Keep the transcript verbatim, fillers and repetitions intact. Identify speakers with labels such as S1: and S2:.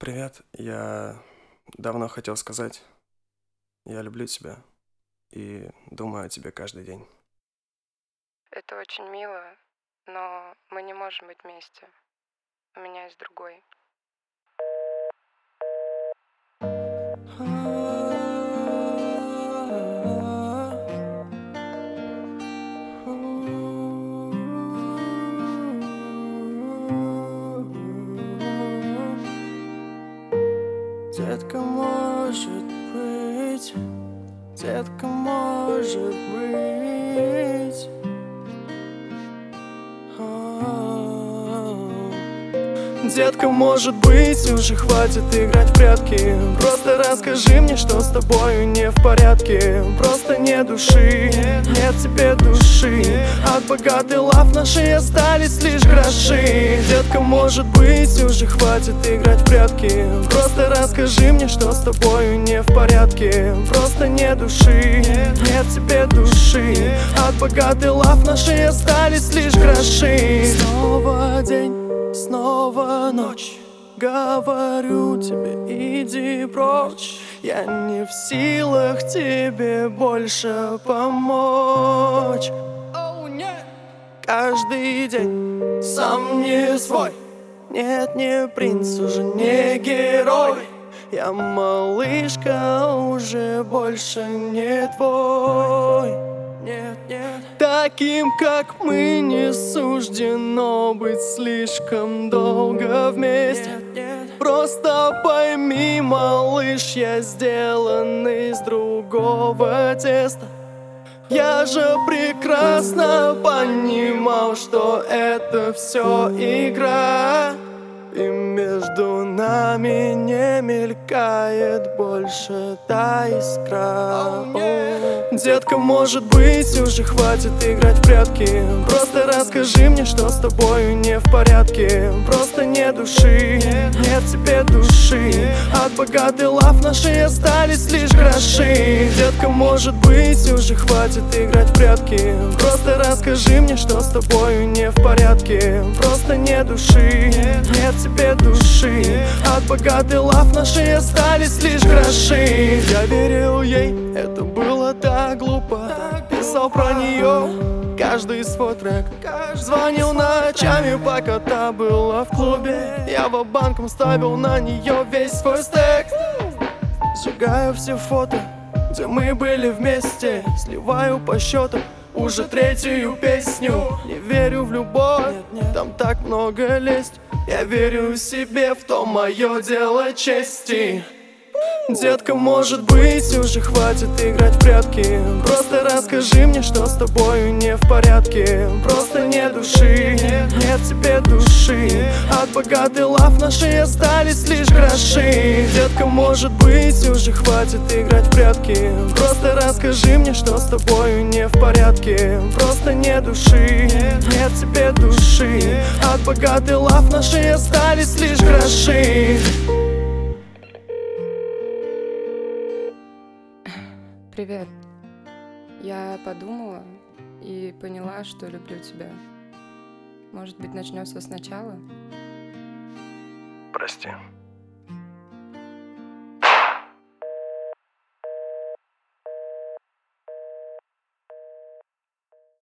S1: Привет, я давно хотел сказать, я люблю тебя и думаю о тебе каждый день.
S2: Это очень мило, но мы не можем быть вместе. У меня есть другой.
S1: Детка, может быть, детка, может быть. Детка, может быть, уже хватит играть в прятки. Просто расскажи мне, что с тобою не в порядке. Просто не души, нет тебе души. От богатой лав нашей остались лишь гроши. Детка, может быть, уже хватит играть в прятки. Просто расскажи мне, что с тобою не в порядке. Просто не души, нет тебе души. От богатой лав нашей остались лишь гроши. Снова день, снова ночь. Говорю тебе, иди прочь. Я не в силах тебе больше помочь. Oh, нет. Каждый день сам не свой. Нет, не принц, уже не герой. Я, малышка, уже больше не твой. Нет, нет. Таким, как мы, не суждено быть слишком долго вместе. Нет, нет. Просто пойми, малыш, я сделан из другого теста. Я же прекрасно понимал, что это все игра, и между нами не мелькает больше та искра. Oh, детка, может быть, уже хватит играть в прятки. Просто расскажи мне, что с тобою не в порядке. Просто не души, нет тебе души. От богатой лав нашей остались лишь гроши. Детка, может быть, уже хватит играть в прятки. Просто расскажи мне, что с тобою не в порядке. Просто не души, нет тебе души. От богатой лав нашей остались лишь гроши. Я верил ей, это было так глупо. Писал про нее каждый свой трек. Звонил ночами, пока та была в клубе. Я ва-банком ставил на нее весь свой стек. Сжигаю все фото, где мы были вместе. Сливаю по счету уже третью песню. Не верю в любовь, там так много лесть. Я верю себе, в том мое дело чести. Детка, может быть, уже хватит играть в прятки. Просто расскажи мне, что с тобою не в порядке. Просто не души, нет тебе души. От богатой лав нашей остались лишь гроши. Детка, может быть, уже хватит играть в прятки. Просто расскажи мне, что с тобою не в порядке. Просто не души, нет тебе души. От богатой лав нашей остались лишь гроши.
S2: Привет. Я подумала и поняла, что люблю тебя. Может быть, начнем все сначала?
S1: Прости.